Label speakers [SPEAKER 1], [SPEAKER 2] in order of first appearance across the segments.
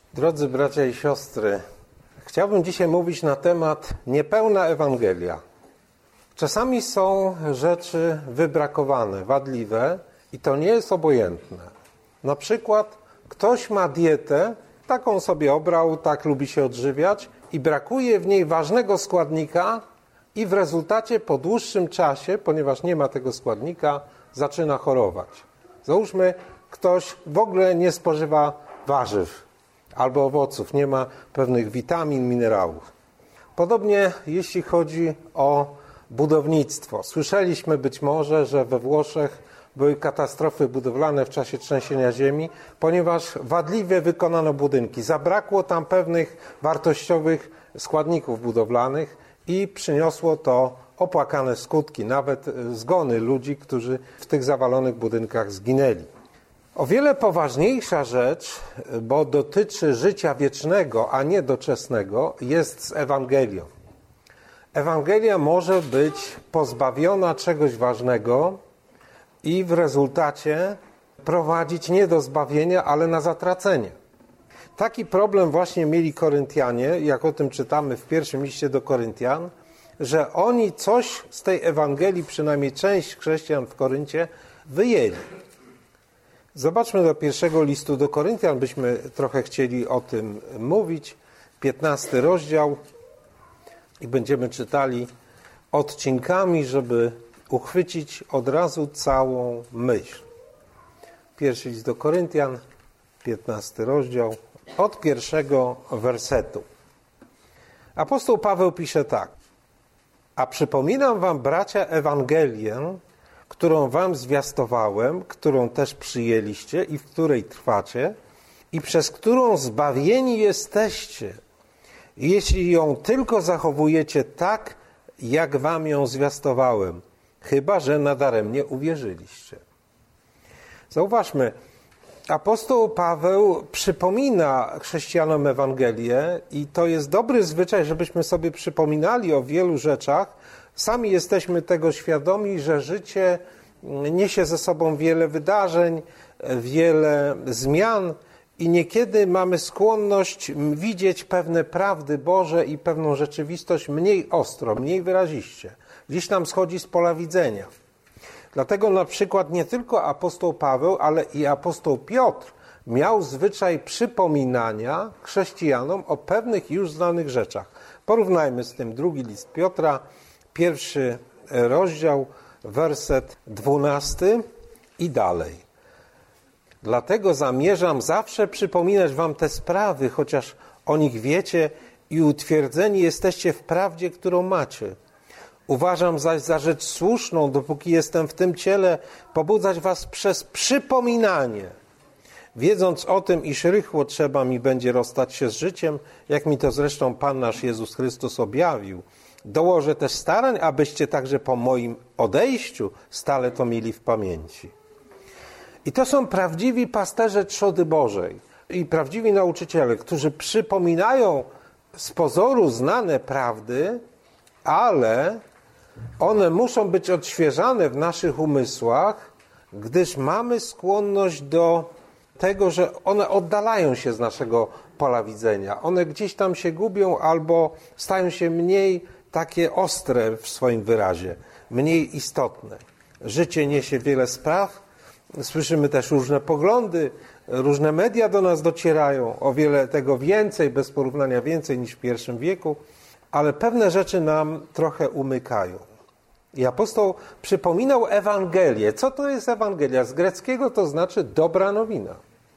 [SPEAKER 1] Drodzy bracia i siostry, chciałbym dzisiaj mówić na temat niepełna Ewangelia. Czasami są rzeczy wybrakowane, wadliwe i to nie jest obojętne. Na przykład ktoś ma dietę, taką sobie obrał, tak lubi się odżywiać i brakuje w niej ważnego składnika i w rezultacie po dłuższym czasie, ponieważ nie ma tego składnika, zaczyna chorować. Załóżmy, ktoś w ogóle nie spożywa warzyw albo owoców, nie ma pewnych witamin, minerałów. Podobnie jeśli chodzi o budownictwo. Słyszeliśmy być może, że we Włoszech były katastrofy budowlane w czasie trzęsienia ziemi, ponieważ wadliwie wykonano budynki. Zabrakło tam pewnych wartościowych składników budowlanych i przyniosło to opłakane skutki, nawet zgony ludzi, którzy w tych zawalonych budynkach zginęli. O wiele poważniejsza rzecz, bo dotyczy życia wiecznego, a nie doczesnego, jest z Ewangelią. Ewangelia może być pozbawiona czegoś ważnego i w rezultacie prowadzić nie do zbawienia, ale na zatracenie. Taki problem właśnie mieli Koryntianie, jak o tym czytamy w pierwszym liście do Koryntian, że oni coś z tej Ewangelii, przynajmniej część chrześcijan w Koryncie, wyjęli. Zobaczmy do pierwszego listu do Koryntian, byśmy trochę chcieli o tym mówić. 15 rozdział i będziemy czytali odcinkami, żeby uchwycić od razu całą myśl. Pierwszy list do Koryntian, 15 rozdział, od pierwszego wersetu. Apostoł Paweł pisze tak. A przypominam wam, bracia, Ewangelię, którą wam zwiastowałem, którą też przyjęliście i w której trwacie i przez którą zbawieni jesteście, jeśli ją tylko zachowujecie tak, jak wam ją zwiastowałem, chyba że nadaremnie uwierzyliście. Zauważmy, apostoł Paweł przypomina chrześcijanom Ewangelię i to jest dobry zwyczaj, żebyśmy sobie przypominali o wielu rzeczach. Sami jesteśmy tego świadomi, że życie niesie ze sobą wiele wydarzeń, wiele zmian i niekiedy mamy skłonność widzieć pewne prawdy Boże i pewną rzeczywistość mniej ostro, mniej wyraziście. Gdzieś nam schodzi z pola widzenia. Dlatego na przykład nie tylko apostoł Paweł, ale i apostoł Piotr miał zwyczaj przypominania chrześcijanom o pewnych już znanych rzeczach. Porównajmy z tym drugi list Piotra, pierwszy rozdział, werset 12 i dalej. Dlatego zamierzam zawsze przypominać wam te sprawy, chociaż o nich wiecie i utwierdzeni jesteście w prawdzie, którą macie. Uważam zaś za rzecz słuszną, dopóki jestem w tym ciele, pobudzać was przez przypominanie, wiedząc o tym, iż rychło trzeba mi będzie rozstać się z życiem, jak mi to zresztą Pan nasz Jezus Chrystus objawił. Dołożę też starań, abyście także po moim odejściu stale to mieli w pamięci. I to są prawdziwi pasterze trzody Bożej i prawdziwi nauczyciele, którzy przypominają z pozoru znane prawdy, ale one muszą być odświeżane w naszych umysłach, gdyż mamy skłonność do tego, że one oddalają się z naszego pola widzenia. One gdzieś tam się gubią albo stają się mniej takie ostre w swoim wyrazie, mniej istotne. Życie niesie wiele spraw, słyszymy też różne poglądy, różne media do nas docierają, o wiele tego więcej, bez porównania więcej niż w pierwszym wieku, ale pewne rzeczy nam trochę umykają. I apostoł przypominał Ewangelię. Co to jest Ewangelia? Z greckiego to znaczy dobra nowina.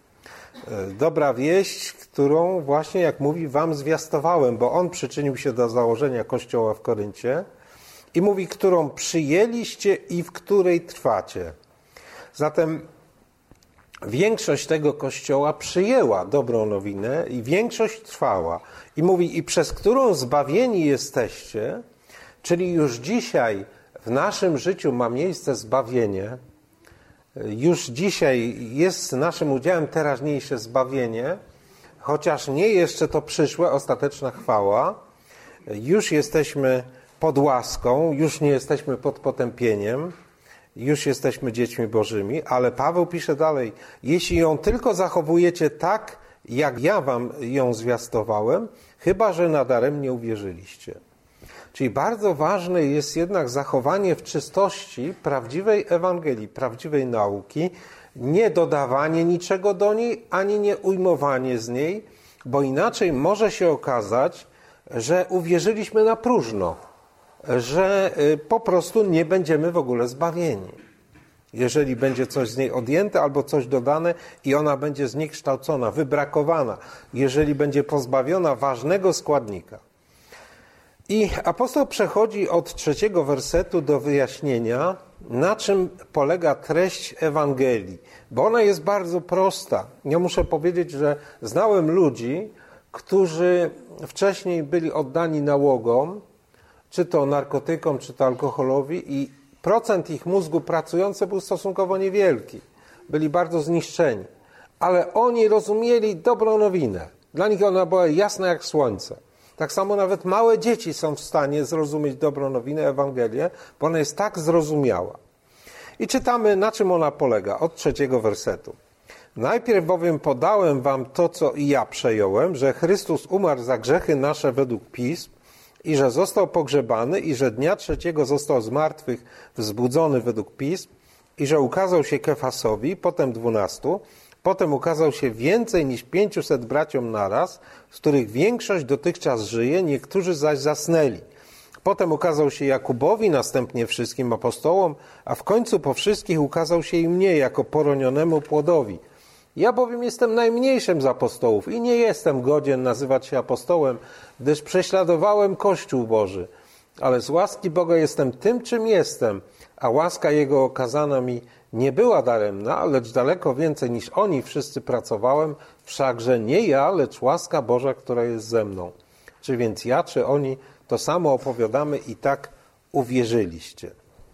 [SPEAKER 1] Dobra wieść, którą właśnie, jak mówi, wam zwiastowałem, bo on przyczynił się do założenia Kościoła w Koryncie i mówi, którą przyjęliście i w której trwacie. Zatem większość tego Kościoła przyjęła dobrą nowinę i większość trwała. I mówi, i przez którą zbawieni jesteście, czyli już dzisiaj w naszym życiu ma miejsce zbawienie, już dzisiaj jest naszym udziałem teraźniejsze zbawienie, chociaż nie jeszcze to przyszłe, ostateczna chwała. Już jesteśmy pod łaską, już nie jesteśmy pod potępieniem, już jesteśmy dziećmi Bożymi, ale Paweł pisze dalej, jeśli ją tylko zachowujecie tak, jak ja wam ją zwiastowałem, chyba że nadaremnie uwierzyliście. Czyli bardzo ważne jest jednak zachowanie w czystości prawdziwej Ewangelii, prawdziwej nauki, nie dodawanie niczego do niej, ani nie ujmowanie z niej, bo inaczej może się okazać, że uwierzyliśmy na próżno, że po prostu nie będziemy w ogóle zbawieni. Jeżeli będzie coś z niej odjęte albo coś dodane i ona będzie zniekształcona, wybrakowana, jeżeli będzie pozbawiona ważnego składnika. I apostoł przechodzi od 3 wersetu do wyjaśnienia, na czym polega treść Ewangelii, bo ona jest bardzo prosta. Ja muszę powiedzieć, że znałem ludzi, którzy wcześniej byli oddani nałogom, czy to narkotykom, czy to alkoholowi i procent ich mózgu pracujący był stosunkowo niewielki. Byli bardzo zniszczeni. Ale oni rozumieli dobrą nowinę. Dla nich ona była jasna jak słońce. Tak samo nawet małe dzieci są w stanie zrozumieć dobrą nowinę, Ewangelię, bo ona jest tak zrozumiała. I czytamy, na czym ona polega, od 3 wersetu. Najpierw bowiem podałem wam to, co i ja przejąłem, że Chrystus umarł za grzechy nasze według Pism i że został pogrzebany i że dnia 3 został z martwych wzbudzony według Pism i że ukazał się Kefasowi, potem 12, potem ukazał się więcej niż 500 braciom naraz, z których większość dotychczas żyje, niektórzy zaś zasnęli. Potem ukazał się Jakubowi, następnie wszystkim apostołom, a w końcu po wszystkich ukazał się i mnie jako poronionemu płodowi. Ja bowiem jestem najmniejszym z apostołów i nie jestem godzien nazywać się apostołem, gdyż prześladowałem Kościół Boży. Ale z łaski Boga jestem tym, czym jestem, a łaska Jego okazana mi nie była daremna, lecz daleko więcej niż oni wszyscy pracowałem, wszakże nie ja, lecz łaska Boża, która jest ze mną. Czy więc ja, czy oni, to samo opowiadamy i tak uwierzyliście.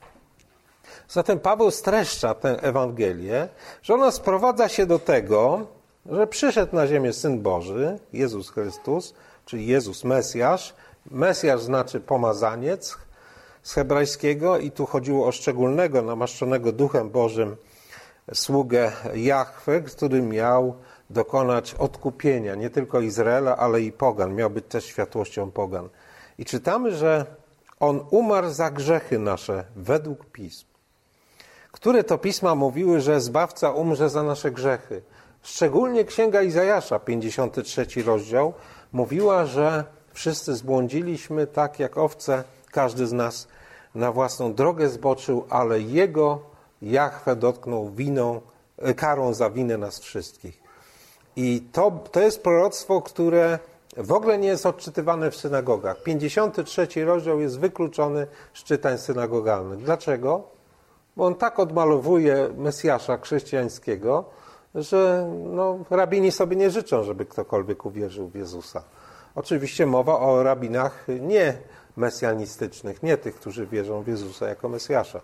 [SPEAKER 1] Zatem Paweł streszcza tę Ewangelię, że ona sprowadza się do tego, że przyszedł na ziemię Syn Boży, Jezus Chrystus, czyli Jezus Mesjasz. Mesjasz znaczy pomazaniec z hebrajskiego i tu chodziło o szczególnego, namaszczonego Duchem Bożym sługę Jahwe, który miał dokonać odkupienia nie tylko Izraela, ale i pogan. Miał być też światłością pogan. I czytamy, że On umarł za grzechy nasze według Pism. Które to pisma mówiły, że Zbawca umrze za nasze grzechy? Szczególnie Księga Izajasza, 53 rozdział, mówiła, że wszyscy zbłądziliśmy tak jak owce, każdy z nas na własną drogę zboczył, ale Jego Jahwe dotknął karą za winę nas wszystkich. I to jest proroctwo, które w ogóle nie jest odczytywane w synagogach. 53 rozdział jest wykluczony z czytań synagogalnych. Dlaczego? Bo on tak odmalowuje Mesjasza chrześcijańskiego, że rabini sobie nie życzą, żeby ktokolwiek uwierzył w Jezusa. Oczywiście mowa o rabinach nie mesjanistycznych, nie tych, którzy wierzą w Jezusa jako Mesjasza.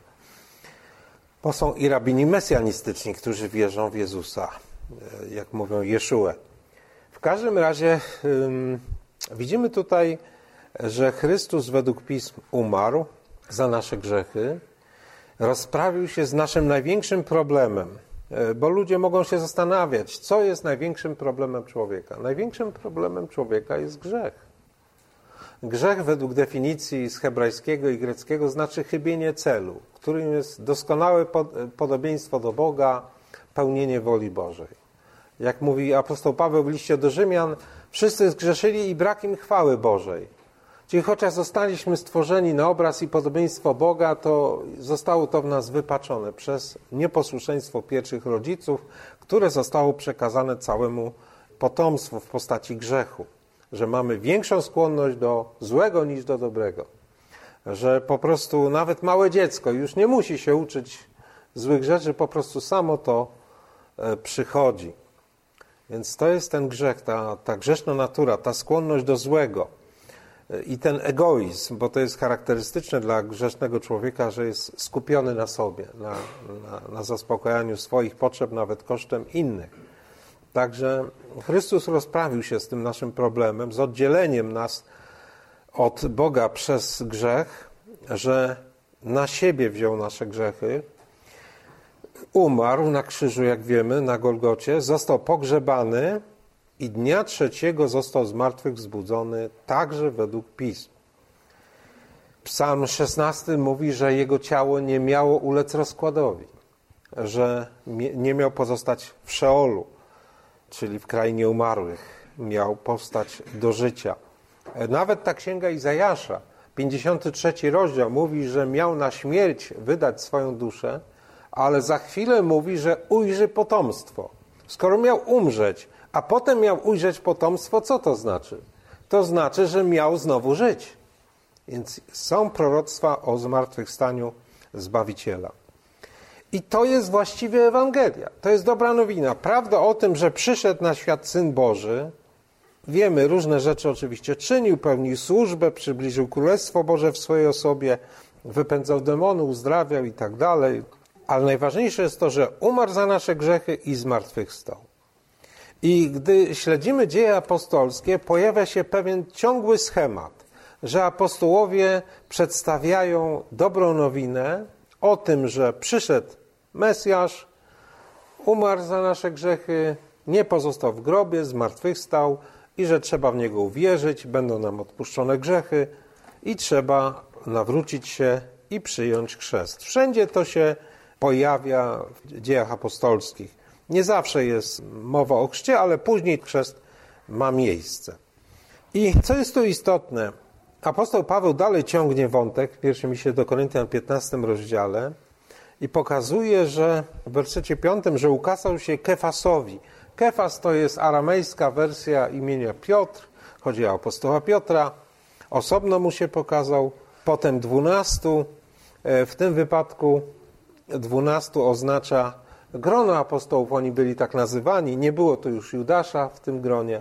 [SPEAKER 1] Bo są i rabini mesjanistyczni, którzy wierzą w Jezusa, jak mówią Jeszuę. W każdym razie widzimy tutaj, że Chrystus według Pism umarł za nasze grzechy, rozprawił się z naszym największym problemem, bo ludzie mogą się zastanawiać, co jest największym problemem człowieka. Największym problemem człowieka jest grzech. Grzech według definicji z hebrajskiego i greckiego znaczy chybienie celu, którym jest doskonałe podobieństwo do Boga, pełnienie woli Bożej. Jak mówi apostoł Paweł w liście do Rzymian, wszyscy zgrzeszyli i brak im chwały Bożej. Czyli chociaż zostaliśmy stworzeni na obraz i podobieństwo Boga, to zostało to w nas wypaczone przez nieposłuszeństwo pierwszych rodziców, które zostało przekazane całemu potomstwu w postaci grzechu. Że mamy większą skłonność do złego niż do dobrego. Że po prostu nawet małe dziecko już nie musi się uczyć złych rzeczy, po prostu samo to przychodzi. Więc to jest ten grzech, ta grzeszna natura, ta skłonność do złego. I ten egoizm, bo to jest charakterystyczne dla grzesznego człowieka, że jest skupiony na sobie, na zaspokajaniu swoich potrzeb, nawet kosztem innych. Także Chrystus rozprawił się z tym naszym problemem, z oddzieleniem nas od Boga przez grzech, że na siebie wziął nasze grzechy, umarł na krzyżu, jak wiemy, na Golgocie, został pogrzebany i dnia trzeciego został z martwych wzbudzony, także według Pism. Psalm 16 mówi, że jego ciało nie miało ulec rozkładowi, że nie miał pozostać w Szeolu, czyli w krainie umarłych, miał powstać do życia. Nawet ta księga Izajasza, 53 rozdział, mówi, że miał na śmierć wydać swoją duszę, ale za chwilę mówi, że ujrzy potomstwo. Skoro miał umrzeć, a potem miał ujrzeć potomstwo, co to znaczy? To znaczy, że miał znowu żyć. Więc są proroctwa o zmartwychwstaniu Zbawiciela. I to jest właściwie Ewangelia. To jest dobra nowina. Prawda o tym, że przyszedł na świat Syn Boży, wiemy, różne rzeczy oczywiście czynił, pełnił służbę, przybliżył Królestwo Boże w swojej osobie, wypędzał demony, uzdrawiał i tak dalej. Ale najważniejsze jest to, że umarł za nasze grzechy i zmartwychwstał. I gdy śledzimy dzieje apostolskie, pojawia się pewien ciągły schemat, że apostołowie przedstawiają dobrą nowinę o tym, że przyszedł Mesjasz, umarł za nasze grzechy, nie pozostał w grobie, zmartwychwstał i że trzeba w Niego uwierzyć, będą nam odpuszczone grzechy i trzeba nawrócić się i przyjąć chrzest. Wszędzie to się pojawia w dziejach apostolskich. Nie zawsze jest mowa o chrzcie, ale później chrzest ma miejsce. I co jest tu istotne? Apostoł Paweł dalej ciągnie wątek w pierwszym liście do Koryntian 15 rozdziale i pokazuje, że w wersecie 5, że ukazał się Kefasowi. Kefas to jest aramejska wersja imienia Piotr, chodzi o apostoła Piotra. Osobno mu się pokazał, potem 12. W tym wypadku 12 oznacza grono apostołów, oni byli tak nazywani. Nie było tu już Judasza w tym gronie.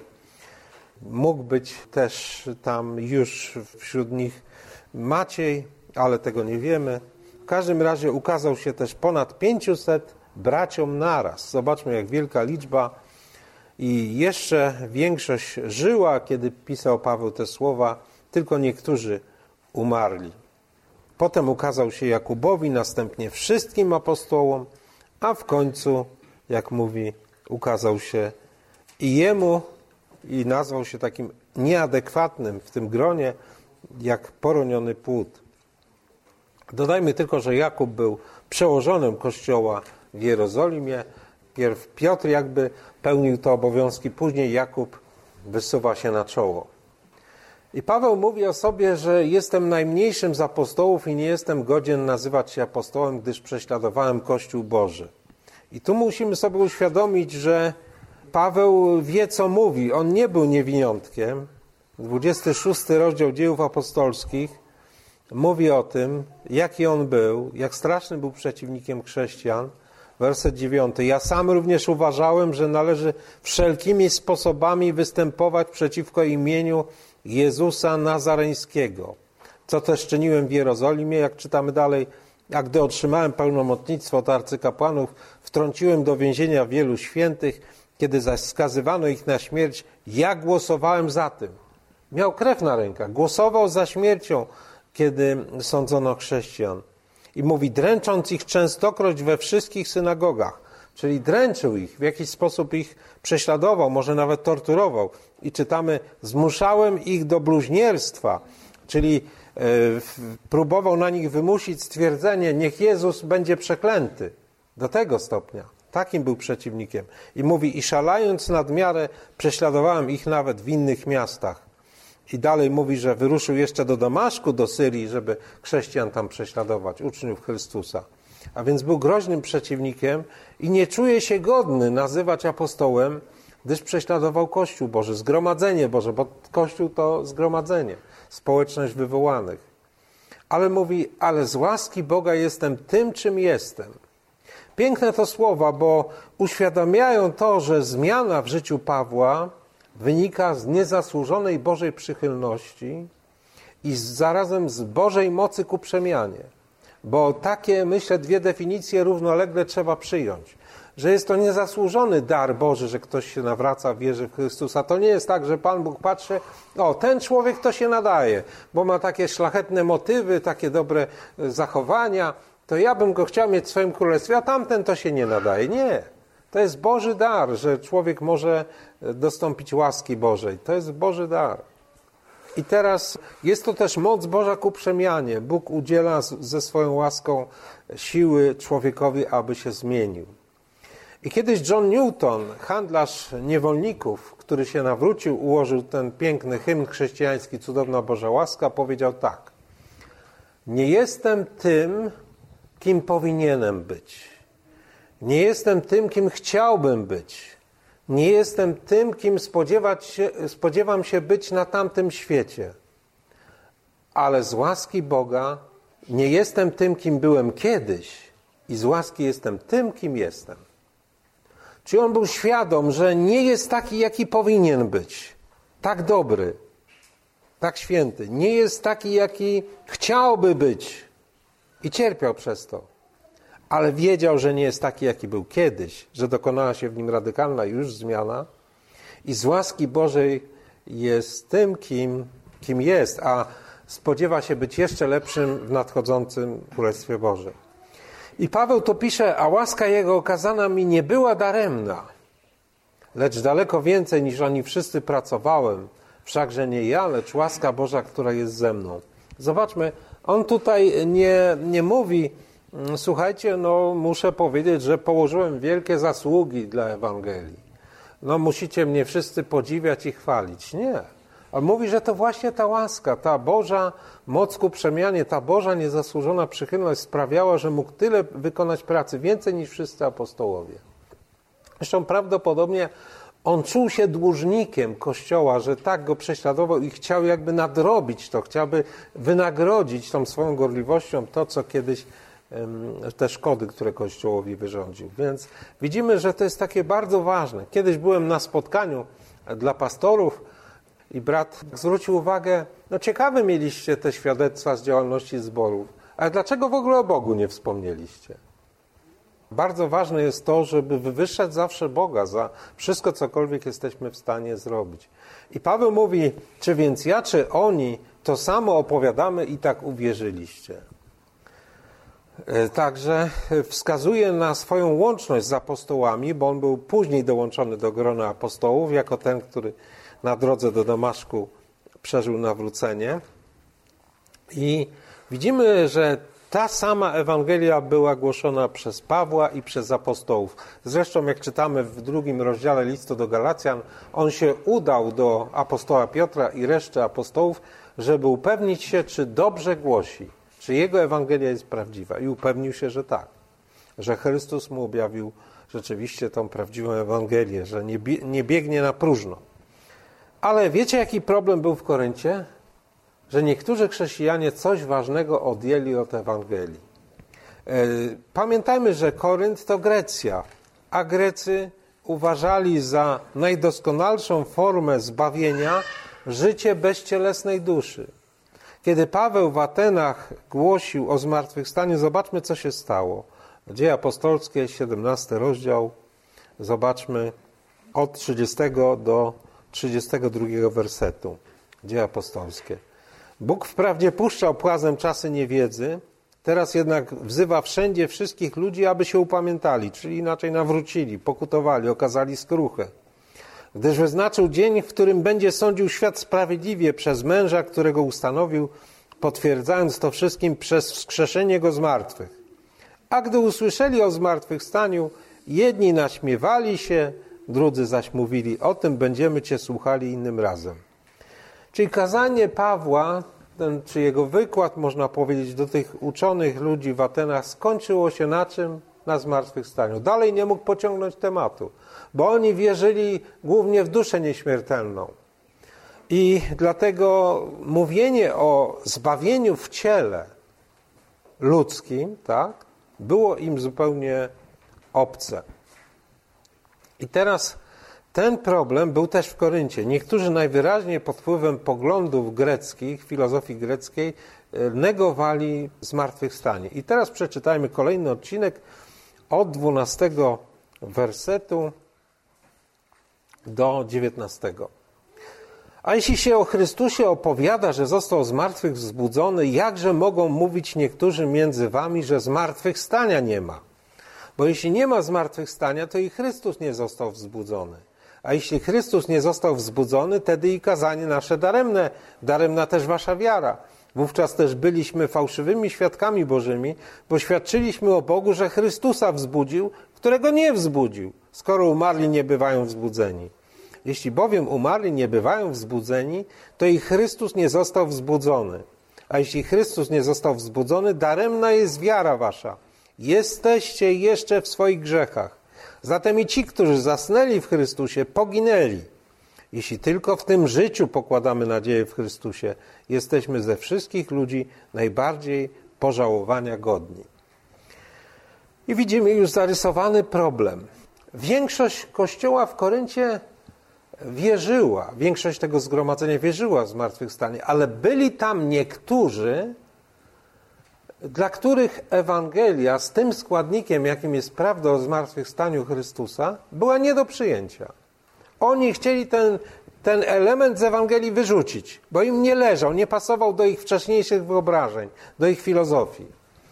[SPEAKER 1] Mógł być też tam już wśród nich Maciej, ale tego nie wiemy. W każdym razie ukazał się też ponad 500 braciom naraz. Zobaczmy, jak wielka liczba. I jeszcze większość żyła, kiedy pisał Paweł te słowa, tylko niektórzy umarli. Potem ukazał się Jakubowi, następnie wszystkim apostołom, a w końcu, jak mówi, ukazał się i jemu i nazwał się takim nieadekwatnym w tym gronie, jak poroniony płód. Dodajmy tylko, że Jakub był przełożonym Kościoła w Jerozolimie. Pierw Piotr jakby pełnił te obowiązki, później Jakub wysuwa się na czoło. I Paweł mówi o sobie, że jestem najmniejszym z apostołów i nie jestem godzien nazywać się apostołem, gdyż prześladowałem Kościół Boży. I tu musimy sobie uświadomić, że Paweł wie, co mówi. On nie był niewiniątkiem. 26 rozdział Dziejów Apostolskich mówi o tym, jaki on był, jak straszny był przeciwnikiem chrześcijan. Werset 9. Ja sam również uważałem, że należy wszelkimi sposobami występować przeciwko imieniu Jezusa Nazareńskiego, co też czyniłem w Jerozolimie, jak czytamy dalej. A gdy otrzymałem pełnomocnictwo od arcykapłanów, wtrąciłem do więzienia wielu świętych, kiedy zaś skazywano ich na śmierć, ja głosowałem za tym. Miał krew na rękach, głosował za śmiercią, kiedy sądzono chrześcijan. I mówi, dręcząc ich częstokroć we wszystkich synagogach, czyli dręczył ich, w jakiś sposób ich prześladował, może nawet torturował. I czytamy, zmuszałem ich do bluźnierstwa, czyli próbował na nich wymusić stwierdzenie, niech Jezus będzie przeklęty. Do tego stopnia. Takim był przeciwnikiem. I mówi, i szalając nad miarę, prześladowałem ich nawet w innych miastach. I dalej mówi, że wyruszył jeszcze do Damaszku, do Syrii, żeby chrześcijan tam prześladować, uczniów Chrystusa. A więc był groźnym przeciwnikiem i nie czuje się godny nazywać apostołem, gdyż prześladował Kościół Boży, zgromadzenie Boże, bo Kościół to zgromadzenie, społeczność wywołanych. Ale mówi, ale z łaski Boga jestem tym, czym jestem. Piękne to słowa, bo uświadamiają to, że zmiana w życiu Pawła wynika z niezasłużonej Bożej przychylności i zarazem z Bożej mocy ku przemianie. Bo takie, myślę, dwie definicje równolegle trzeba przyjąć. Że jest to niezasłużony dar Boży, że ktoś się nawraca, wierzy w Chrystusa. To nie jest tak, że Pan Bóg patrzy, o, ten człowiek to się nadaje, bo ma takie szlachetne motywy, takie dobre zachowania, to ja bym go chciał mieć w swoim królestwie, a tamten to się nie nadaje. Nie. To jest Boży dar, że człowiek może dostąpić łaski Bożej. To jest Boży dar. I teraz jest to też moc Boża ku przemianie. Bóg udziela ze swoją łaską siły człowiekowi, aby się zmienił. I kiedyś John Newton, handlarz niewolników, który się nawrócił, ułożył ten piękny hymn chrześcijański Cudowna Boża łaska, powiedział tak: nie jestem tym, kim powinienem być. Nie jestem tym, kim chciałbym być. Nie jestem tym, kim spodziewam się być na tamtym świecie. Ale z łaski Boga nie jestem tym, kim byłem kiedyś i z łaski jestem tym, kim jestem. Czyli on był świadom, że nie jest taki, jaki powinien być. Tak dobry, tak święty. Nie jest taki, jaki chciałby być. I cierpiał przez to. Ale wiedział, że nie jest taki, jaki był kiedyś, że dokonała się w nim radykalna już zmiana i z łaski Bożej jest tym, kim jest, a spodziewa się być jeszcze lepszym w nadchodzącym Królestwie Bożym. I Paweł to pisze: a łaska Jego okazana mi nie była daremna, lecz daleko więcej niż oni wszyscy pracowałem, wszakże nie ja, lecz łaska Boża, która jest ze mną. Zobaczmy, on tutaj nie mówi: słuchajcie, muszę powiedzieć, że położyłem wielkie zasługi dla Ewangelii. Musicie mnie wszyscy podziwiać i chwalić. Nie. On mówi, że to właśnie ta łaska, ta Boża moc ku przemianie, ta Boża niezasłużona przychylność sprawiała, że mógł tyle wykonać pracy, więcej niż wszyscy apostołowie. Zresztą prawdopodobnie on czuł się dłużnikiem Kościoła, że tak go prześladował i chciał jakby nadrobić to, chciałby wynagrodzić tą swoją gorliwością to, co kiedyś te szkody, które Kościołowi wyrządził. Więc widzimy, że to jest takie bardzo ważne. Kiedyś byłem na spotkaniu dla pastorów i brat zwrócił uwagę: ciekawe mieliście te świadectwa z działalności zborów, ale dlaczego w ogóle o Bogu nie wspomnieliście? Bardzo ważne jest to, żeby wywyższać zawsze Boga za wszystko, cokolwiek jesteśmy w stanie zrobić. I Paweł mówi: czy więc ja, czy oni to samo opowiadamy i tak uwierzyliście? Także wskazuje na swoją łączność z apostołami, bo on był później dołączony do grona apostołów, jako ten, który na drodze do Damaszku przeżył nawrócenie. I widzimy, że ta sama Ewangelia była głoszona przez Pawła i przez apostołów. Zresztą, jak czytamy w 2 rozdziale listu do Galacjan, on się udał do apostoła Piotra i reszty apostołów, żeby upewnić się, czy dobrze głosi, czy jego Ewangelia jest prawdziwa. I upewnił się, że tak, że Chrystus mu objawił rzeczywiście tą prawdziwą Ewangelię, że nie biegnie na próżno. Ale wiecie, jaki problem był w Koryncie? Że niektórzy chrześcijanie coś ważnego odjęli od Ewangelii. Pamiętajmy, że Korynt to Grecja, a Grecy uważali za najdoskonalszą formę zbawienia życie bezcielesnej duszy. Kiedy Paweł w Atenach głosił o zmartwychwstaniu, zobaczmy, co się stało. Dzieje apostolskie, 17 rozdział, zobaczmy od 30 do 32 wersetu. Dzieje apostolskie. Bóg wprawdzie puszczał płazem czasy niewiedzy, teraz jednak wzywa wszędzie wszystkich ludzi, aby się upamiętali, czyli inaczej nawrócili, pokutowali, okazali skruchę. Gdyż wyznaczył dzień, w którym będzie sądził świat sprawiedliwie przez męża, którego ustanowił, potwierdzając to wszystkim przez wskrzeszenie go z martwych. A gdy usłyszeli o zmartwychwstaniu, jedni naśmiewali się, drudzy zaś mówili: o tym będziemy Cię słuchali innym razem. Czyli kazanie Pawła, czy jego wykład, można powiedzieć, do tych uczonych ludzi w Atenach skończyło się na czym? Na zmartwychwstaniu. Dalej nie mógł pociągnąć tematu, bo oni wierzyli głównie w duszę nieśmiertelną. I dlatego mówienie o zbawieniu w ciele ludzkim, tak, było im zupełnie obce. I teraz ten problem był też w Koryncie. Niektórzy najwyraźniej pod wpływem poglądów greckich, filozofii greckiej, negowali zmartwychwstanie. I teraz przeczytajmy kolejny odcinek od 12 wersetu do 19. A jeśli się o Chrystusie opowiada, że został z martwych wzbudzony, jakże mogą mówić niektórzy między wami, że zmartwychwstania nie ma? Bo jeśli nie ma zmartwychwstania, to i Chrystus nie został wzbudzony. A jeśli Chrystus nie został wzbudzony, wtedy i kazanie nasze daremne, daremna też wasza wiara. Wówczas też byliśmy fałszywymi świadkami Bożymi, bo świadczyliśmy o Bogu, że Chrystusa wzbudził, którego nie wzbudził, skoro umarli nie bywają wzbudzeni. Jeśli bowiem umarli nie bywają wzbudzeni, to i Chrystus nie został wzbudzony. A jeśli Chrystus nie został wzbudzony, daremna jest wiara wasza. Jesteście jeszcze w swoich grzechach. Zatem i ci, którzy zasnęli w Chrystusie, poginęli. Jeśli tylko w tym życiu pokładamy nadzieję w Chrystusie, jesteśmy ze wszystkich ludzi najbardziej pożałowania godni. I widzimy już zarysowany problem. Większość Kościoła w Koryncie wierzyła, większość tego zgromadzenia wierzyła w zmartwychwstanie, ale byli tam niektórzy, dla których Ewangelia z tym składnikiem, jakim jest prawda o zmartwychwstaniu Chrystusa, była nie do przyjęcia. Oni chcieli ten element z Ewangelii wyrzucić, bo im nie leżał, nie pasował do ich wcześniejszych wyobrażeń, do ich filozofii.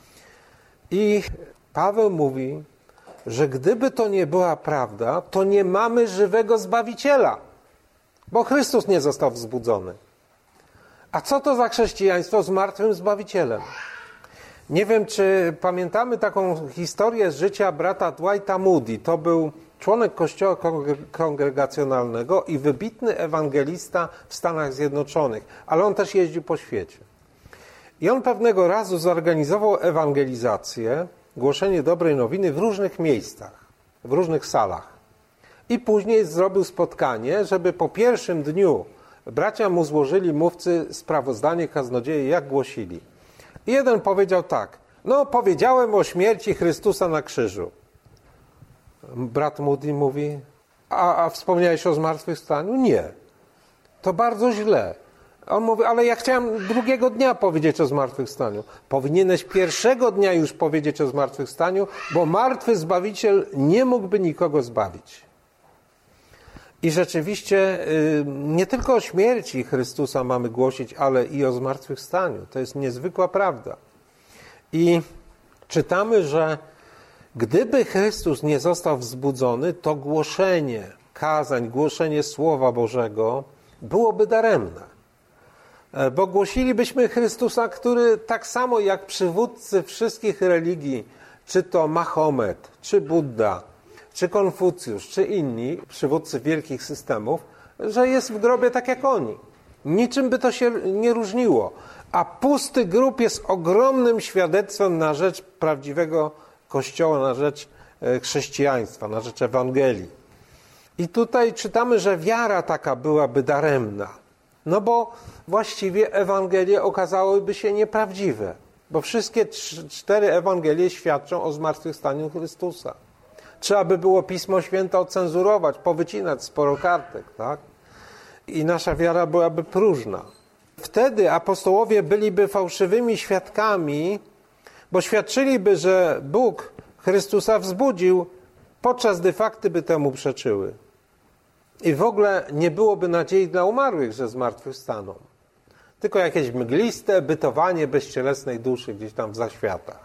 [SPEAKER 1] I Paweł mówi, że gdyby to nie była prawda, to nie mamy żywego Zbawiciela, bo Chrystus nie został wzbudzony. A co to za chrześcijaństwo z martwym Zbawicielem? Nie wiem, czy pamiętamy taką historię z życia brata Dwighta Moody. To był członek Kościoła Kongregacjonalnego i wybitny ewangelista w Stanach Zjednoczonych, ale on też jeździł po świecie. I on pewnego razu zorganizował ewangelizację, głoszenie dobrej nowiny w różnych miejscach, w różnych salach. I później zrobił spotkanie, żeby po pierwszym dniu bracia mu złożyli mówcy sprawozdanie kaznodzieje, jak głosili. I jeden powiedział tak: no, powiedziałem o śmierci Chrystusa na krzyżu. Brat Moody mówi: a wspomniałeś o zmartwychwstaniu? Nie. To bardzo źle. On mówi: ale ja chciałem drugiego dnia powiedzieć o zmartwychwstaniu. Powinieneś pierwszego dnia już powiedzieć o zmartwychwstaniu, bo martwy Zbawiciel nie mógłby nikogo zbawić. I rzeczywiście nie tylko o śmierci Chrystusa mamy głosić, ale i o zmartwychwstaniu. To jest niezwykła prawda. I czytamy, że gdyby Chrystus nie został wzbudzony, to głoszenie kazań, głoszenie Słowa Bożego byłoby daremne. Bo głosilibyśmy Chrystusa, który tak samo jak przywódcy wszystkich religii, czy to Mahomet, czy Budda, czy Konfucjusz, czy inni przywódcy wielkich systemów, że jest w grobie tak jak oni. Niczym by to się nie różniło. A pusty grób jest ogromnym świadectwem na rzecz prawdziwego Kościoła, na rzecz chrześcijaństwa, na rzecz Ewangelii. I tutaj czytamy, że wiara taka byłaby daremna. No bo właściwie Ewangelie okazałyby się nieprawdziwe. Bo wszystkie 4 Ewangelie świadczą o zmartwychwstaniu Chrystusa. Trzeba by było Pismo Święte ocenzurować, powycinać sporo kartek, tak? I nasza wiara byłaby próżna. Wtedy apostołowie byliby fałszywymi świadkami, bo świadczyliby, że Bóg Chrystusa wzbudził, podczas gdy fakty by temu przeczyły. I w ogóle nie byłoby nadziei dla umarłych, że zmartwychwstaną. Tylko jakieś mgliste bytowanie bezcielesnej duszy gdzieś tam w zaświatach.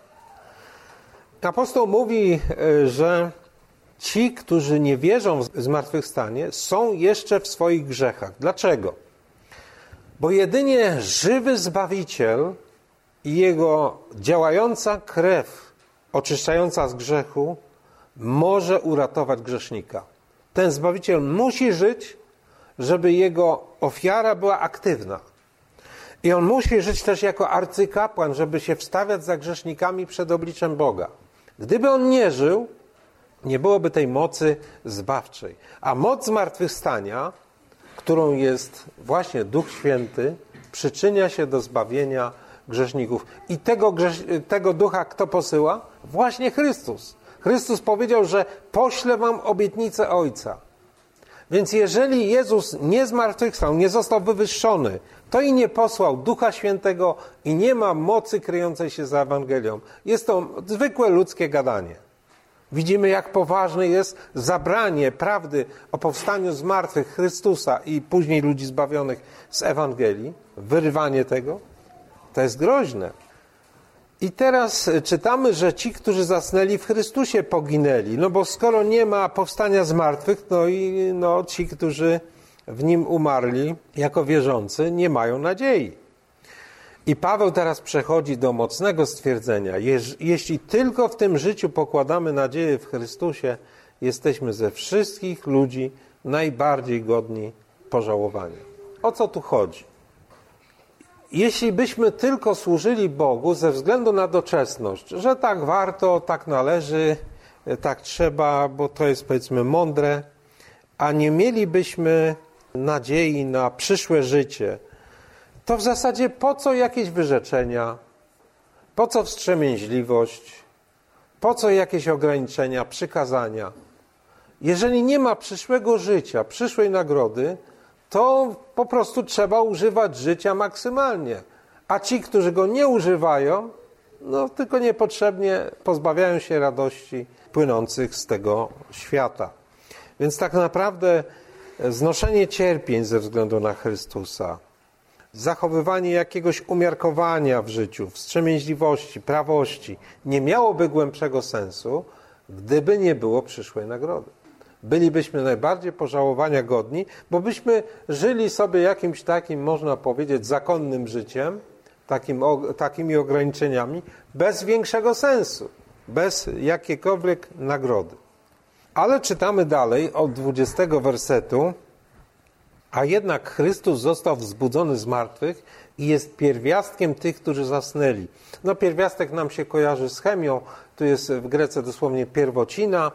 [SPEAKER 1] Apostoł mówi, że ci, którzy nie wierzą w zmartwychwstanie, są jeszcze w swoich grzechach. Dlaczego? Bo jedynie żywy Zbawiciel i Jego działająca krew, oczyszczająca z grzechu, może uratować grzesznika. Ten Zbawiciel musi żyć, żeby Jego ofiara była aktywna. I On musi żyć też jako arcykapłan, żeby się wstawiać za grzesznikami przed obliczem Boga. Gdyby On nie żył, nie byłoby tej mocy zbawczej. A moc zmartwychwstania, którą jest właśnie Duch Święty, przyczynia się do zbawienia grzeszników. I tego Ducha kto posyła? Właśnie Chrystus. Chrystus powiedział, że poślę wam obietnicę Ojca. Więc jeżeli Jezus nie zmartwychwstał, nie został wywyższony, to i nie posłał Ducha Świętego i nie ma mocy kryjącej się za Ewangelią. Jest to zwykłe ludzkie gadanie. Widzimy, jak poważne jest zabranie prawdy o powstaniu z martwych Chrystusa i później ludzi zbawionych z Ewangelii. Wyrywanie tego, to jest groźne. I teraz czytamy, że ci, którzy zasnęli w Chrystusie, poginęli. No bo skoro nie ma powstania z martwych, ci, którzy w Nim umarli jako wierzący, nie mają nadziei. I Paweł teraz przechodzi do mocnego stwierdzenia. Jeśli tylko w tym życiu pokładamy nadzieję w Chrystusie, jesteśmy ze wszystkich ludzi najbardziej godni pożałowania. O co tu chodzi? Jeśli byśmy tylko służyli Bogu ze względu na doczesność, że tak warto, tak należy, tak trzeba, bo to jest, powiedzmy, mądre, a nie mielibyśmy nadziei na przyszłe życie, to w zasadzie po co jakieś wyrzeczenia, po co wstrzemięźliwość, po co jakieś ograniczenia, przykazania? Jeżeli nie ma przyszłego życia, przyszłej nagrody, to po prostu trzeba używać życia maksymalnie. A ci, którzy go nie używają, tylko niepotrzebnie pozbawiają się radości płynących z tego świata. Więc tak naprawdę znoszenie cierpień ze względu na Chrystusa, zachowywanie jakiegoś umiarkowania w życiu, wstrzemięźliwości, prawości nie miałoby głębszego sensu, gdyby nie było przyszłej nagrody. Bylibyśmy najbardziej pożałowania godni, bo byśmy żyli sobie jakimś takim, można powiedzieć, zakonnym życiem, takimi ograniczeniami, bez większego sensu, bez jakiejkolwiek nagrody. Ale czytamy dalej od 20 wersetu. A jednak Chrystus został wzbudzony z martwych i jest pierwiastkiem tych, którzy zasnęli. Pierwiastek nam się kojarzy z chemią, tu jest w Grece dosłownie pierwocina.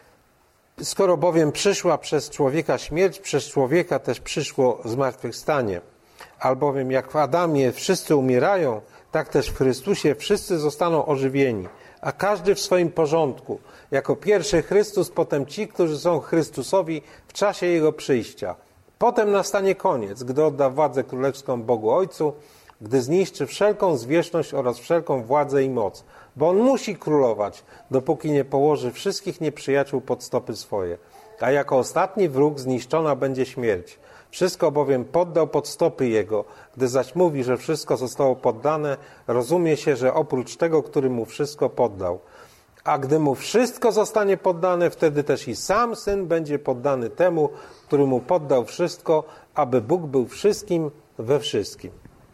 [SPEAKER 1] Skoro bowiem przyszła przez człowieka śmierć, przez człowieka też przyszło zmartwychwstanie. Albowiem jak w Adamie wszyscy umierają, tak też w Chrystusie wszyscy zostaną ożywieni, a każdy w swoim porządku. Jako pierwszy Chrystus, potem ci, którzy są Chrystusowi w czasie Jego przyjścia. Potem nastanie koniec, gdy odda władzę królewską Bogu Ojcu, gdy zniszczy wszelką zwierzchność oraz wszelką władzę i moc. Bo On musi królować, dopóki nie położy wszystkich nieprzyjaciół pod stopy swoje. A jako ostatni wróg zniszczona będzie śmierć. Wszystko bowiem poddał pod stopy Jego. Gdy zaś mówi, że wszystko zostało poddane, rozumie się, że oprócz tego, który mu wszystko poddał. A gdy mu wszystko zostanie poddane, wtedy też i sam Syn będzie poddany temu, który mu poddał wszystko, aby Bóg był wszystkim we wszystkim.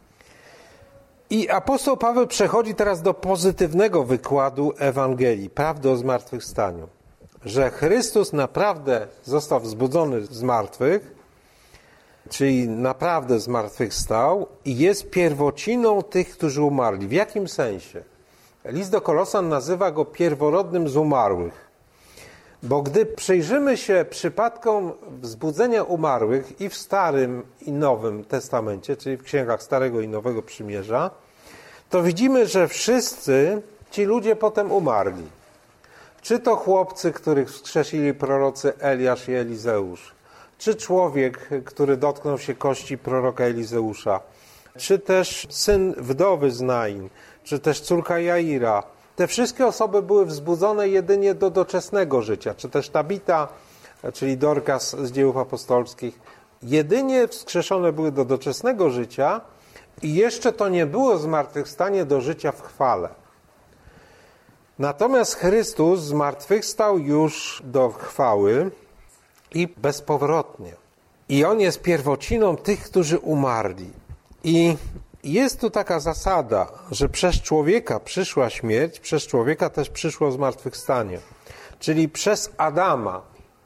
[SPEAKER 1] I apostoł Paweł przechodzi teraz do pozytywnego wykładu Ewangelii, prawdy o zmartwychwstaniu. Że Chrystus naprawdę został wzbudzony z martwych, czyli naprawdę zmartwychwstał i jest pierwociną tych, którzy umarli. W jakim sensie? List do Kolosan nazywa go pierworodnym z umarłych. Bo gdy przyjrzymy się przypadkom wzbudzenia umarłych i w Starym i Nowym Testamencie, czyli w księgach Starego i Nowego Przymierza, to widzimy, że wszyscy ci ludzie potem umarli. Czy to chłopcy, których wskrzesili prorocy Eliasz i Elizeusz, czy człowiek, który dotknął się kości proroka Elizeusza, czy też syn wdowy z Nain, czy też córka Jaira. Te wszystkie osoby były wzbudzone jedynie do doczesnego życia, czy też Tabita, czyli Dorkas z Dziejów Apostolskich, jedynie wskrzeszone były do doczesnego życia i jeszcze to nie było zmartwychwstanie do życia w chwale. Natomiast Chrystus zmartwychwstał już do chwały i bezpowrotnie. I On jest pierwociną tych, którzy umarli. I jest tu taka zasada, że przez człowieka przyszła śmierć, przez człowieka też przyszło zmartwychwstanie. Czyli przez Adama,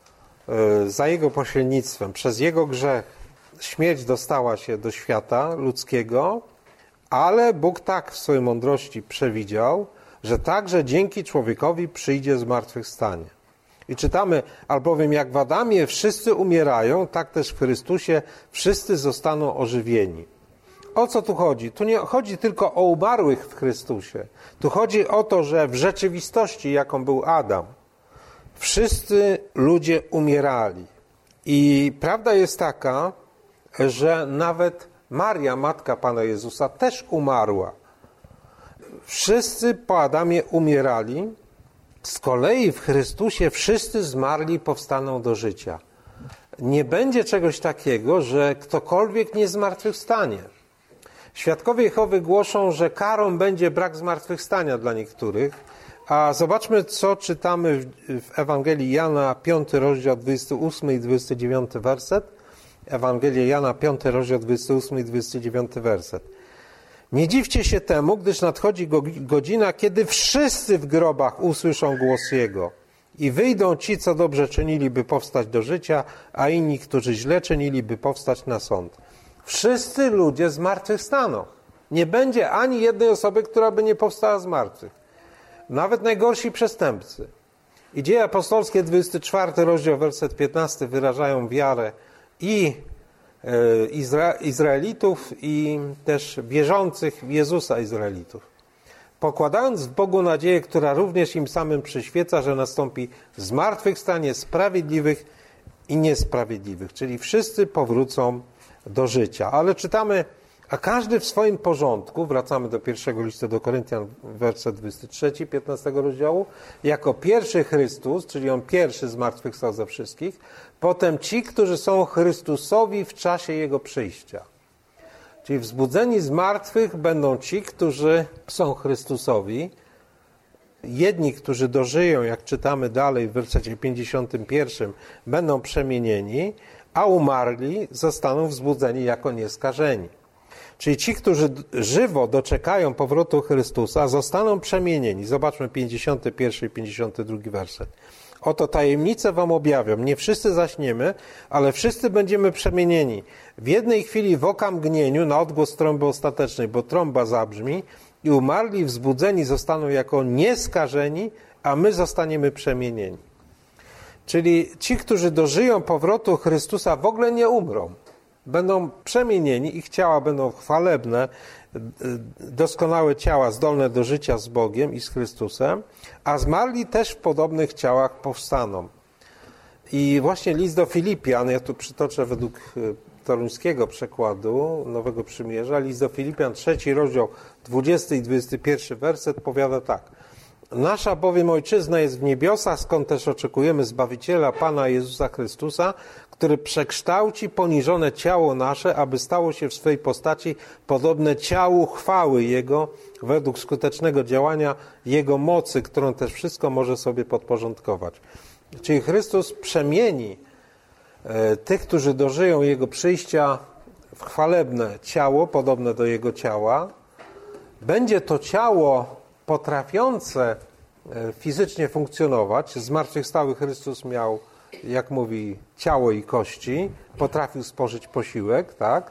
[SPEAKER 1] za jego pośrednictwem, przez jego grzech, śmierć dostała się do świata ludzkiego, ale Bóg tak w swojej mądrości przewidział, że także dzięki człowiekowi przyjdzie zmartwychwstanie. I czytamy, albowiem jak w Adamie wszyscy umierają, tak też w Chrystusie wszyscy zostaną ożywieni. O co tu chodzi? Tu nie chodzi tylko o umarłych w Chrystusie. Tu chodzi o to, że w rzeczywistości, jaką był Adam, wszyscy ludzie umierali. I prawda jest taka, że nawet Maria, matka Pana Jezusa, też umarła. Wszyscy po Adamie umierali, z kolei w Chrystusie wszyscy zmarli powstaną do życia. Nie będzie czegoś takiego, że ktokolwiek nie zmartwychwstanie. Świadkowie Jehowy głoszą, że karą będzie brak zmartwychwstania dla niektórych, a zobaczmy, co czytamy w Ewangelii Jana, 5 rozdział, 28 i 29 werset. Ewangelia Jana, 5 rozdział, 28 i 29 werset. Nie dziwcie się temu, gdyż nadchodzi godzina, kiedy wszyscy w grobach usłyszą głos Jego i wyjdą ci, co dobrze czynili, by powstać do życia, a inni, którzy źle czynili, by powstać na sąd. Wszyscy ludzie z martwych staną. Nie będzie ani jednej osoby, która by nie powstała z martwych. Nawet najgorsi przestępcy. I Dzieje apostolskie, 24 rozdział, werset 15 wyrażają wiarę i Izraelitów i też wierzących w Jezusa Izraelitów. Pokładając w Bogu nadzieję, która również im samym przyświeca, że nastąpi zmartwychwstanie sprawiedliwych i niesprawiedliwych. Czyli wszyscy powrócą do życia. Ale czytamy, a każdy w swoim porządku, wracamy do pierwszego listu do Koryntian, werset 23, 15 rozdziału, jako pierwszy Chrystus, czyli On pierwszy zmartwychwstał ze wszystkich, potem ci, którzy są Chrystusowi w czasie Jego przyjścia. Czyli wzbudzeni z martwych będą ci, którzy są Chrystusowi. Jedni, którzy dożyją, jak czytamy dalej w wersecie 51, będą przemienieni, a umarli zostaną wzbudzeni jako nieskażeni. Czyli ci, którzy żywo doczekają powrotu Chrystusa, zostaną przemienieni. Zobaczmy 51 i 52 werset. Oto tajemnicę wam objawiam. Nie wszyscy zaśniemy, ale wszyscy będziemy przemienieni. W jednej chwili w okamgnieniu na odgłos trąby ostatecznej, bo trąba zabrzmi i umarli wzbudzeni zostaną jako nieskażeni, a my zostaniemy przemienieni. Czyli ci, którzy dożyją powrotu Chrystusa, w ogóle nie umrą. Będą przemienieni, ich ciała będą chwalebne, doskonałe ciała zdolne do życia z Bogiem i z Chrystusem, a zmarli też w podobnych ciałach powstaną. I właśnie list do Filipian, ja tu przytoczę według toruńskiego przekładu Nowego Przymierza, list do Filipian, 3 rozdział, 20 i 21 werset powiada tak. Nasza bowiem Ojczyzna jest w niebiosach, skąd też oczekujemy Zbawiciela, Pana Jezusa Chrystusa, który przekształci poniżone ciało nasze, aby stało się w swej postaci podobne ciału chwały Jego, według skutecznego działania Jego mocy, którą też wszystko może sobie podporządkować. Czyli Chrystus przemieni tych, którzy dożyją Jego przyjścia, w chwalebne ciało, podobne do Jego ciała. Będzie to ciało potrafiące fizycznie funkcjonować. Zmartwychwstały Chrystus miał, jak mówi, ciało i kości. Potrafił spożyć posiłek, tak?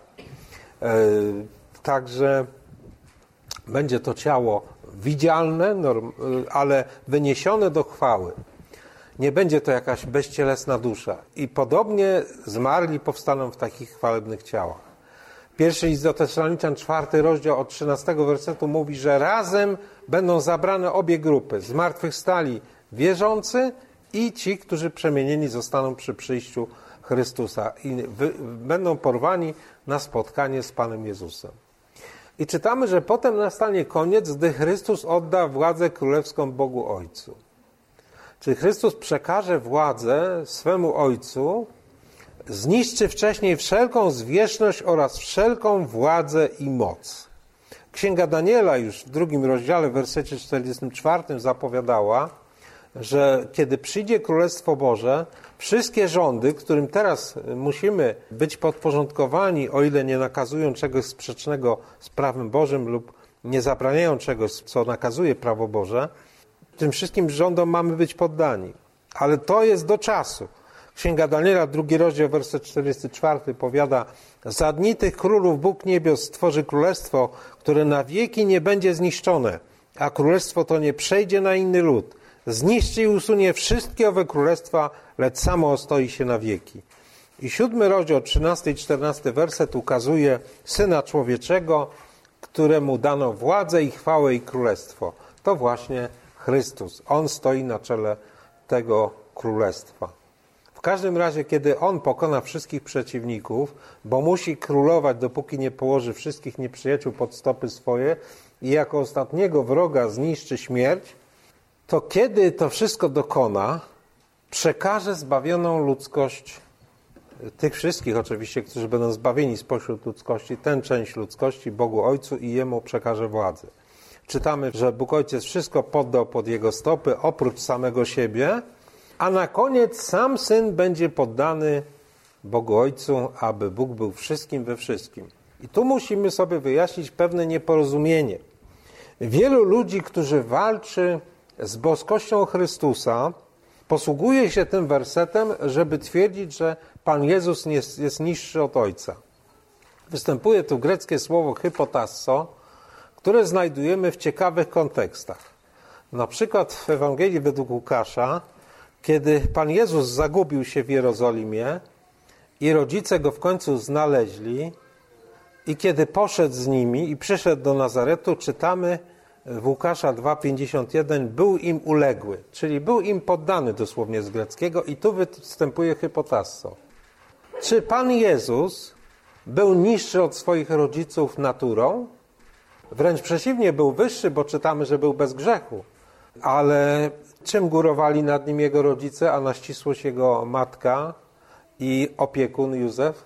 [SPEAKER 1] Także będzie to ciało widzialne, ale wyniesione do chwały. Nie będzie to jakaś bezcielesna dusza. I podobnie zmarli powstaną w takich chwalebnych ciałach. Pierwszy list do Tesaloniczan, 4 rozdział od 13 wersetu mówi, że razem będą zabrane obie grupy. Zmartwychwstali wierzący i ci, którzy przemienieni zostaną przy przyjściu Chrystusa i będą porwani na spotkanie z Panem Jezusem. I czytamy, że potem nastanie koniec, gdy Chrystus odda władzę królewską Bogu Ojcu. Czyli Chrystus przekaże władzę swemu Ojcu, zniszczy wcześniej wszelką zwierzchność oraz wszelką władzę i moc. Księga Daniela już w 2 rozdziale, w wersecie 44 zapowiadała, że kiedy przyjdzie Królestwo Boże, wszystkie rządy, którym teraz musimy być podporządkowani, o ile nie nakazują czegoś sprzecznego z prawem Bożym lub nie zabraniają czegoś, co nakazuje prawo Boże, tym wszystkim rządom mamy być poddani. Ale to jest do czasu. Księga Daniela, 2 rozdział, werset 44 powiada: za dni tych królów Bóg niebios stworzy królestwo, które na wieki nie będzie zniszczone, a królestwo to nie przejdzie na inny lud. Zniszczy i usunie wszystkie owe królestwa, lecz samo ostoi się na wieki. I 7 rozdział, 13 i 14 werset ukazuje Syna Człowieczego, któremu dano władzę i chwałę i królestwo. To właśnie Chrystus. On stoi na czele tego królestwa. W każdym razie, kiedy On pokona wszystkich przeciwników, bo musi królować, dopóki nie położy wszystkich nieprzyjaciół pod stopy swoje i jako ostatniego wroga zniszczy śmierć, to kiedy to wszystko dokona, przekaże zbawioną ludzkość tych wszystkich oczywiście, którzy będą zbawieni spośród ludzkości, tę część ludzkości Bogu Ojcu i Jemu przekaże władzę. Czytamy, że Bóg Ojciec wszystko poddał pod Jego stopy, oprócz samego siebie, a na koniec sam Syn będzie poddany Bogu Ojcu, aby Bóg był wszystkim we wszystkim. I tu musimy sobie wyjaśnić pewne nieporozumienie. Wielu ludzi, którzy walczy z boskością Chrystusa, posługuje się tym wersetem, żeby twierdzić, że Pan Jezus jest niższy od Ojca. Występuje tu greckie słowo hypotasso, które znajdujemy w ciekawych kontekstach. Na przykład w Ewangelii według Łukasza, kiedy Pan Jezus zagubił się w Jerozolimie i rodzice Go w końcu znaleźli i kiedy poszedł z nimi i przyszedł do Nazaretu, czytamy w Łukasza 2,51, był im uległy, czyli był im poddany dosłownie z greckiego i tu występuje hypotasso. Czy Pan Jezus był niższy od swoich rodziców naturą? Wręcz przeciwnie, był wyższy, bo czytamy, że był bez grzechu. Ale czym górowali nad nim jego rodzice, a na ścisłość jego matka i opiekun Józef?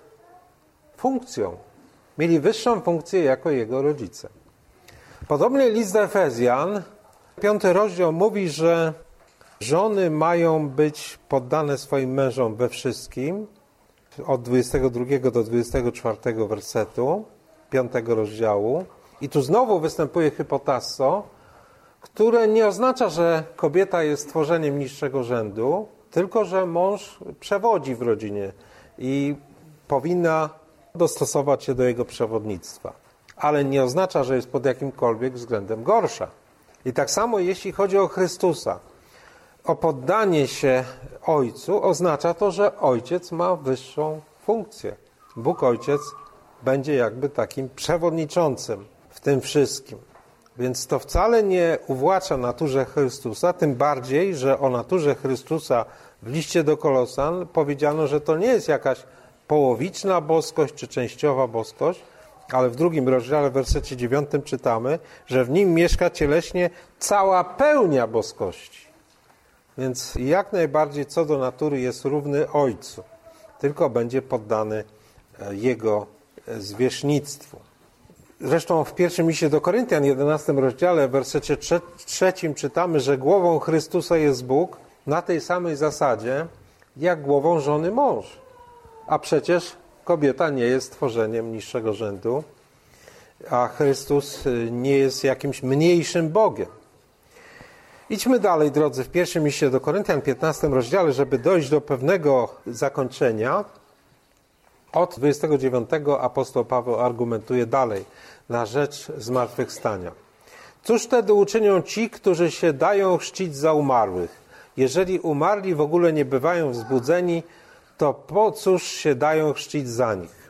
[SPEAKER 1] Funkcją. Mieli wyższą funkcję jako jego rodzice. Podobnie list do Efezjan, 5 rozdział mówi, że żony mają być poddane swoim mężom we wszystkim, od 22 do 24 wersetu 5 rozdziału. I tu znowu występuje hypotasso, które nie oznacza, że kobieta jest stworzeniem niższego rzędu, tylko że mąż przewodzi w rodzinie i powinna dostosować się do jego przewodnictwa. Ale nie oznacza, że jest pod jakimkolwiek względem gorsza. I tak samo jeśli chodzi o Chrystusa. O poddanie się Ojcu oznacza to, że Ojciec ma wyższą funkcję. Bóg Ojciec będzie jakby takim przewodniczącym w tym wszystkim. Więc to wcale nie uwłacza naturze Chrystusa, tym bardziej, że o naturze Chrystusa w liście do Kolosan powiedziano, że to nie jest jakaś połowiczna boskość czy częściowa boskość, ale w 2 rozdziale, w wersecie 9 czytamy, że w nim mieszka cieleśnie cała pełnia boskości. Więc jak najbardziej co do natury jest równy Ojcu, tylko będzie poddany Jego zwierzchnictwu. Zresztą w pierwszym liście do Koryntian, 11 rozdziale, w wersecie 3 czytamy, że głową Chrystusa jest Bóg na tej samej zasadzie, jak głową żony mąż. A przecież kobieta nie jest stworzeniem niższego rzędu, a Chrystus nie jest jakimś mniejszym Bogiem. Idźmy dalej, drodzy, w pierwszym liście do Koryntian, 15 rozdziale, żeby dojść do pewnego zakończenia. Od 29 apostoł Paweł argumentuje dalej na rzecz zmartwychwstania. Cóż wtedy uczynią ci, którzy się dają chrzcić za umarłych? Jeżeli umarli w ogóle nie bywają wzbudzeni, to po cóż się dają chrzcić za nich?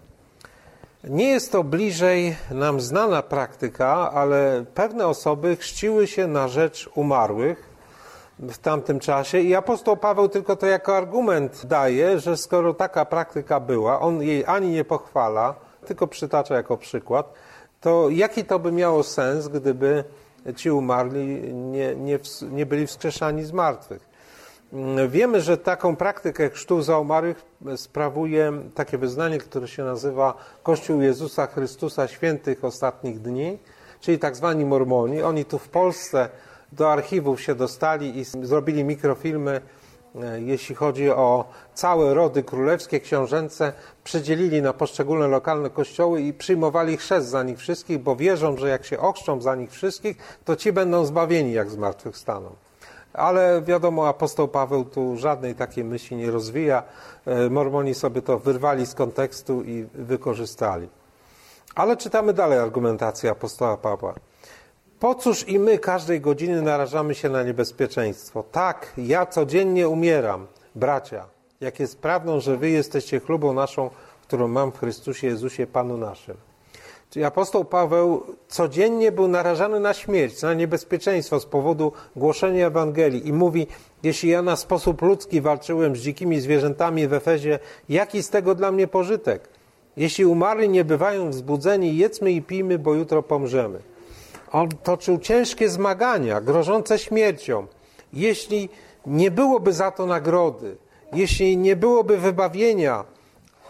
[SPEAKER 1] Nie jest to bliżej nam znana praktyka, ale pewne osoby chrzciły się na rzecz umarłych w tamtym czasie i apostoł Paweł tylko to jako argument daje, że skoro taka praktyka była, on jej ani nie pochwala, tylko przytacza jako przykład, to jaki to by miało sens, gdyby ci umarli nie byli wskrzeszani z martwych? Wiemy, że taką praktykę chrztu za umarłych sprawuje takie wyznanie, które się nazywa Kościół Jezusa Chrystusa Świętych Ostatnich Dni, czyli tak zwani Mormoni. Oni tu w Polsce do archiwów się dostali i zrobili mikrofilmy, jeśli chodzi o całe rody królewskie, książęce, przydzielili na poszczególne lokalne kościoły i przyjmowali chrzest za nich wszystkich, bo wierzą, że jak się ochrzczą za nich wszystkich, to ci będą zbawieni, jak zmartwychwstaną. Ale wiadomo, apostoł Paweł tu żadnej takiej myśli nie rozwija. Mormoni sobie to wyrwali z kontekstu i wykorzystali. Ale czytamy dalej argumentację apostoła Pawła. Po cóż i my każdej godziny narażamy się na niebezpieczeństwo? Tak, ja codziennie umieram, bracia, jak jest prawdą, że wy jesteście chlubą naszą, którą mam w Chrystusie Jezusie, Panu naszym. Czyli apostoł Paweł codziennie był narażany na śmierć, na niebezpieczeństwo z powodu głoszenia Ewangelii i mówi, jeśli ja na sposób ludzki walczyłem z dzikimi zwierzętami w Efezie, jaki z tego dla mnie pożytek? Jeśli umarli nie bywają wzbudzeni, jedzmy i pijmy, bo jutro pomrzemy. On toczył ciężkie zmagania, grożące śmiercią. Jeśli nie byłoby za to nagrody, jeśli nie byłoby wybawienia,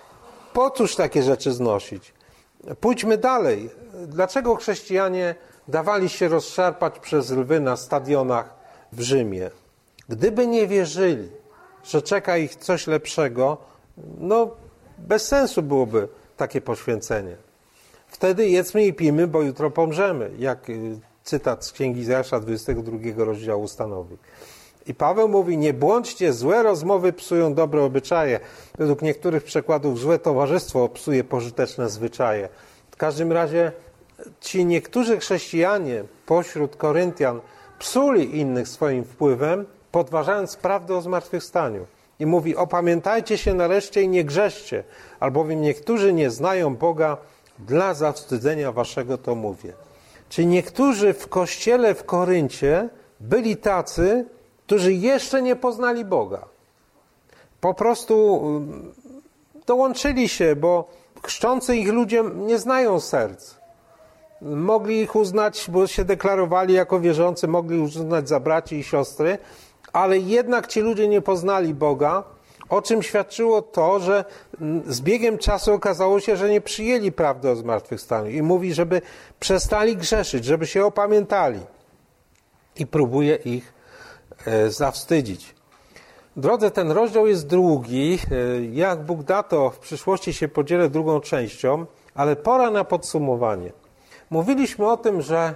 [SPEAKER 1] po cóż takie rzeczy znosić? Pójdźmy dalej. Dlaczego chrześcijanie dawali się rozszarpać przez lwy na stadionach w Rzymie? Gdyby nie wierzyli, że czeka ich coś lepszego, no bez sensu byłoby takie poświęcenie. Wtedy jedzmy i pijmy, bo jutro pomrzemy, jak cytat z Księgi Izajasza 22 rozdziału stanowi. I Paweł mówi, nie błądźcie, złe rozmowy psują dobre obyczaje. Według niektórych przekładów złe towarzystwo psuje pożyteczne zwyczaje. W każdym razie ci niektórzy chrześcijanie pośród Koryntian psuli innych swoim wpływem, podważając prawdę o zmartwychwstaniu. I mówi, opamiętajcie się nareszcie i nie grzeszcie, albowiem niektórzy nie znają Boga, dla zawstydzenia waszego to mówię. Czyli niektórzy w kościele w Koryncie byli tacy, którzy jeszcze nie poznali Boga. Po prostu dołączyli się, bo chrzczący ich ludzie nie znają serc. Mogli ich uznać, bo się deklarowali jako wierzący, mogli uznać za braci i siostry, ale jednak ci ludzie nie poznali Boga, o czym świadczyło to, że z biegiem czasu okazało się, że nie przyjęli prawdy o zmartwychwstaniu. I mówi, żeby przestali grzeszyć, żeby się opamiętali. I próbuje ich zawstydzić. Drodzy, ten rozdział jest długi. Jak Bóg da, to w przyszłości się podzielę drugą częścią, ale pora na podsumowanie. Mówiliśmy o tym, że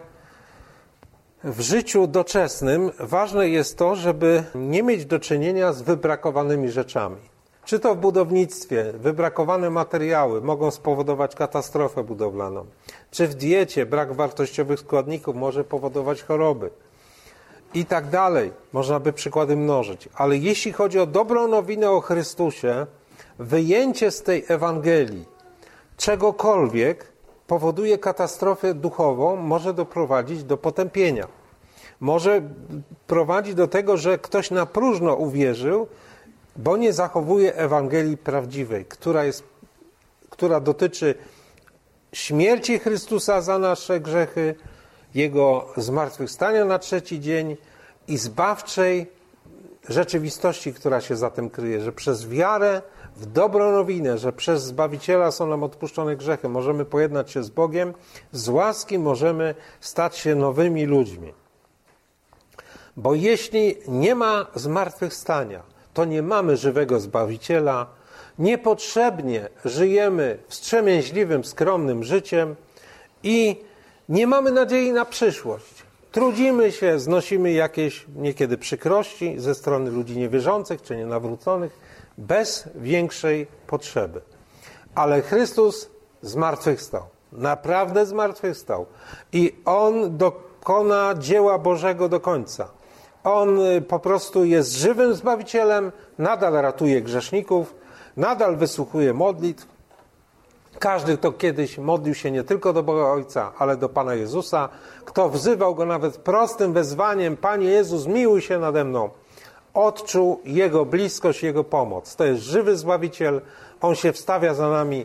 [SPEAKER 1] w życiu doczesnym ważne jest to, żeby nie mieć do czynienia z wybrakowanymi rzeczami. Czy to w budownictwie wybrakowane materiały mogą spowodować katastrofę budowlaną, czy w diecie brak wartościowych składników może powodować choroby i tak dalej. Można by przykłady mnożyć. Ale jeśli chodzi o dobrą nowinę o Chrystusie, wyjęcie z tej Ewangelii czegokolwiek powoduje katastrofę duchową, może doprowadzić do potępienia. Może prowadzić do tego, że ktoś na próżno uwierzył, bo nie zachowuje Ewangelii prawdziwej, która dotyczy śmierci Chrystusa za nasze grzechy, Jego zmartwychwstania na trzeci dzień i zbawczej rzeczywistości, która się za tym kryje, że przez wiarę w dobrą nowinę, że przez Zbawiciela są nam odpuszczone grzechy, możemy pojednać się z Bogiem, z łaski możemy stać się nowymi ludźmi. Bo jeśli nie ma zmartwychwstania, to nie mamy żywego Zbawiciela, niepotrzebnie żyjemy wstrzemięźliwym, skromnym życiem i nie mamy nadziei na przyszłość. Trudzimy się, znosimy jakieś niekiedy przykrości ze strony ludzi niewierzących czy nienawróconych bez większej potrzeby. Ale Chrystus zmartwychwstał. Naprawdę zmartwychwstał. I On dokona dzieła Bożego do końca. On po prostu jest żywym Zbawicielem, nadal ratuje grzeszników, nadal wysłuchuje modlitw. Każdy, kto kiedyś modlił się nie tylko do Boga Ojca, ale do Pana Jezusa, kto wzywał Go nawet prostym wezwaniem, Panie Jezus, miłuj się nade mną, odczuł Jego bliskość, Jego pomoc. To jest żywy Zbawiciel, On się wstawia za nami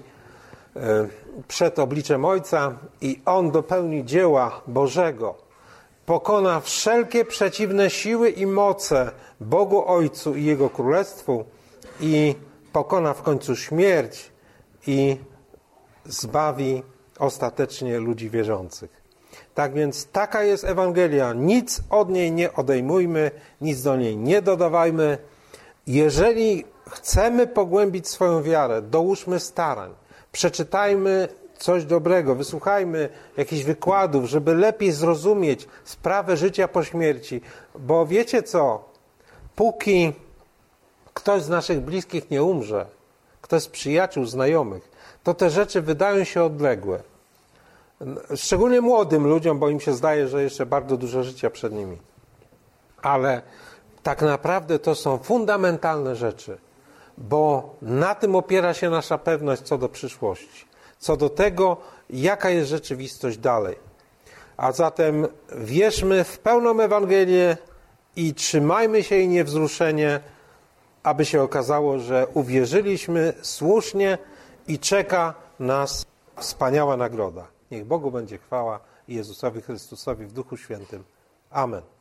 [SPEAKER 1] przed obliczem Ojca i On dopełni dzieła Bożego. Pokona wszelkie przeciwne siły i moce Bogu Ojcu i Jego Królestwu i pokona w końcu śmierć i zbawi ostatecznie ludzi wierzących. Tak więc taka jest Ewangelia. Nic od niej nie odejmujmy, nic do niej nie dodawajmy. Jeżeli chcemy pogłębić swoją wiarę, dołóżmy starań. Przeczytajmy coś dobrego, wysłuchajmy jakichś wykładów, żeby lepiej zrozumieć sprawę życia po śmierci. Bo wiecie co? Póki ktoś z naszych bliskich nie umrze, ktoś z przyjaciół, znajomych, to te rzeczy wydają się odległe. Szczególnie młodym ludziom, bo im się zdaje, że jeszcze bardzo dużo życia przed nimi. Ale tak naprawdę to są fundamentalne rzeczy, bo na tym opiera się nasza pewność co do przyszłości, co do tego, jaka jest rzeczywistość dalej. A zatem wierzmy w pełną Ewangelię i trzymajmy się jej niewzruszenie, aby się okazało, że uwierzyliśmy słusznie i czeka nas wspaniała nagroda. Niech Bogu będzie chwała i Jezusowi Chrystusowi w Duchu Świętym. Amen.